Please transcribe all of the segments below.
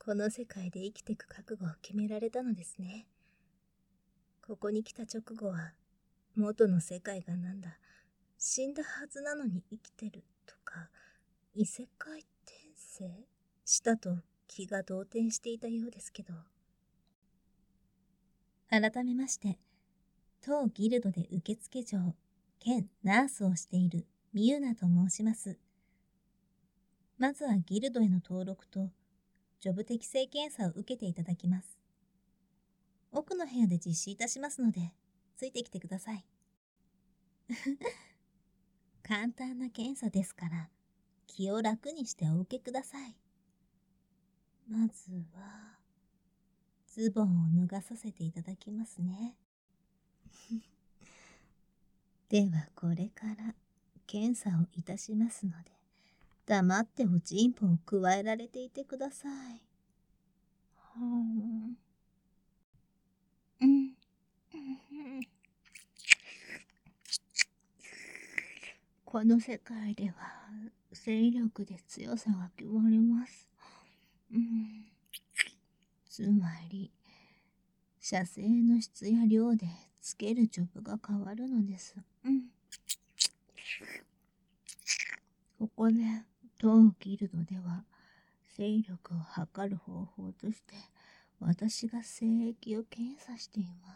この世界で生きてく覚悟を決められたのですね。ここに来た直後は、元の世界がなんだ、死んだはずなのに生きてるとか、異世界転生したと気が動転していたようですけど。改めまして、当ギルドで受付嬢兼ナースをしているミユナと申します。まずはギルドへの登録と、ジョブ適性検査を受けていただきます。奥の部屋で実施いたしますので、ついてきてください。簡単な検査ですから、気を楽にしてお受けください。まずは、ズボンを脱がさせていただきますね。ではこれから検査をいたしますので、黙っておちんぽを加えられていてください。この世界では勢力で強さが決まります。つまり、射精の質や量でつけるジョブが変わるのです。ここで、当ギルドでは、勢力を測る方法として、私が精液を検査しています。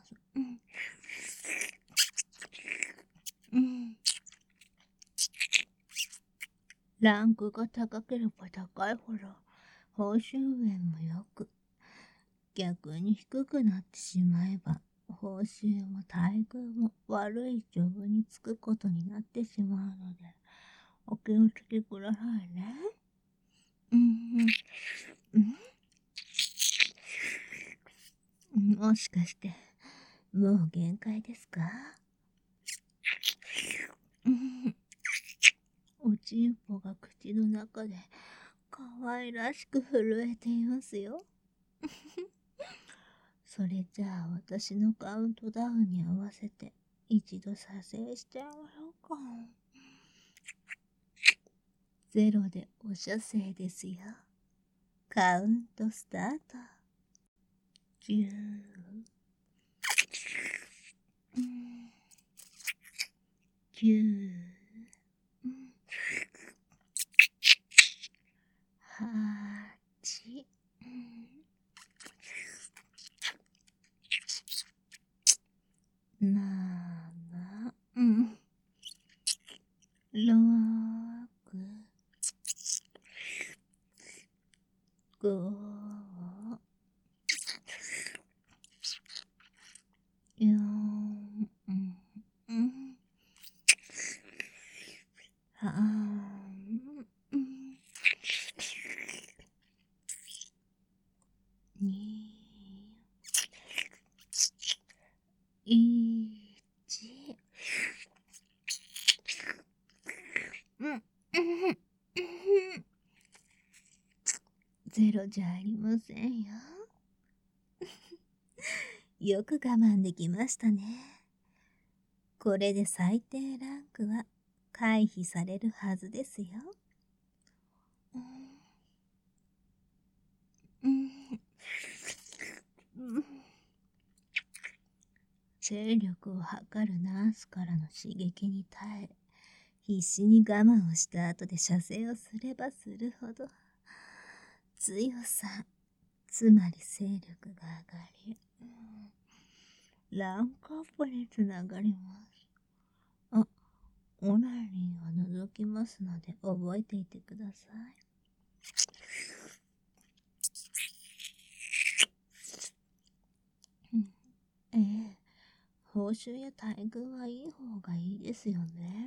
ランクが高ければ高いほど、報酬面も良く、逆に低くなってしまえば、報酬も待遇も悪いジョブに就くことになってしまうので、お気をつけくださいね。もしかして、もう限界ですか？おちんぽが口の中で可愛らしく震えていますよ。それじゃあ私のカウントダウンに合わせて一度撮影しちゃいましょうか。0でお射精ですよ。カウントスタート。10、9、8、7、6、5、4、0じゃありませんよ。よく我慢できましたね。これで最低ランクは回避されるはずですよ。勢力を測るナースからの刺激に耐え、必死に我慢をした後で射精をすればするほど、強さ、つまり勢力が上がり、ランクアップにつながります。オナニーを除きますので覚えていてください。報酬や待遇はいい方がいいですよね。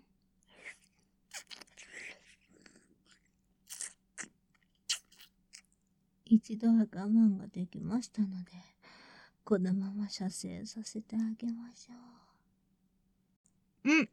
一度は我慢ができましたので、このまま射精させてあげましょう。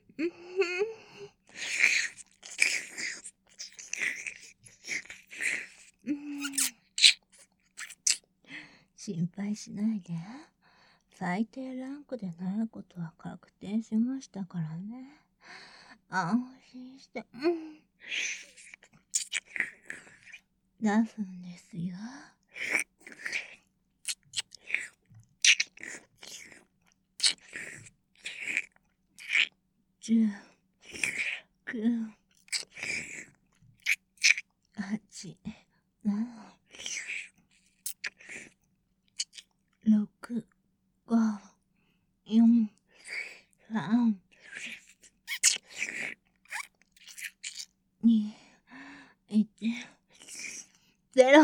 心配しないで。最低ランクでないことは確定しましたからね。安心して。 7分ですよ。10、9、8、7、6、5、4、3、2、1、0。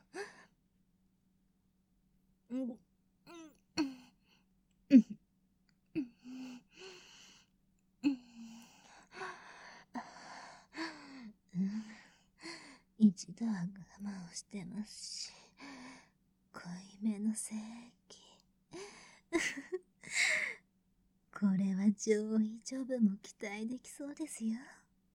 一度は我慢をしてますし、濃いめの精液。これは上位ジョブも期待できそうですよ。